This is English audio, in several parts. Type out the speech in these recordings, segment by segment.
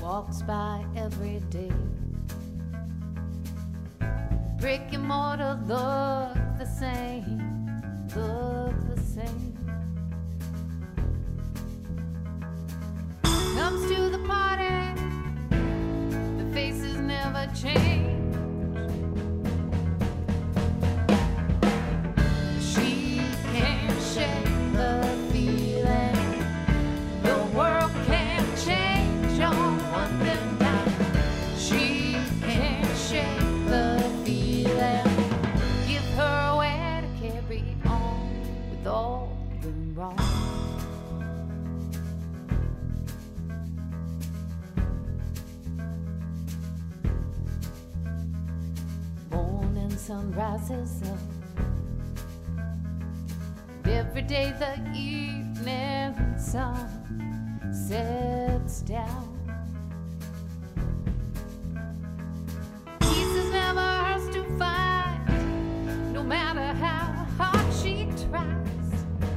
walks by every day. Brick and mortar look the same, look the same. Comes to the party, the faces never change. She can't shake the feeling, the world can't change on one thing down. She can't shake the feeling, give her a way to carry on with all the wrong. Morning sun rises up, every day the evening sun sets down. Peace is never hers to find, no matter how hard she tries.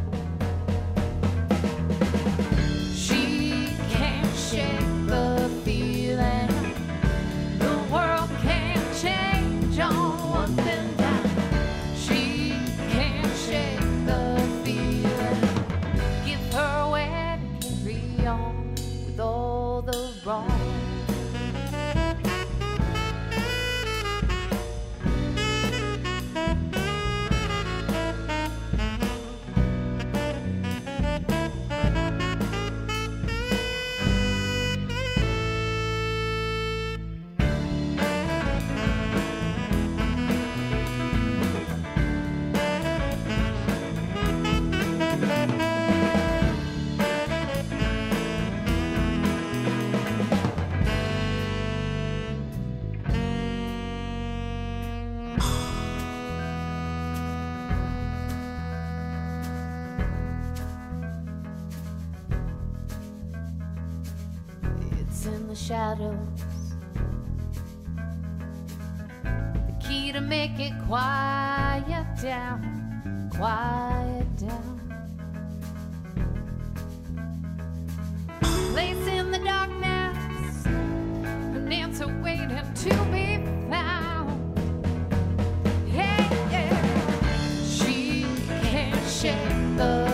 She can't shake the feeling, the world can't change on one thing down. She can't shake the feeling, give her a way to carry on with all the wrong. It's in the shadows, the key to make it quiet down, quiet down. Place in the darkness, an answer waiting to be found. Yeah, yeah. She can't shake the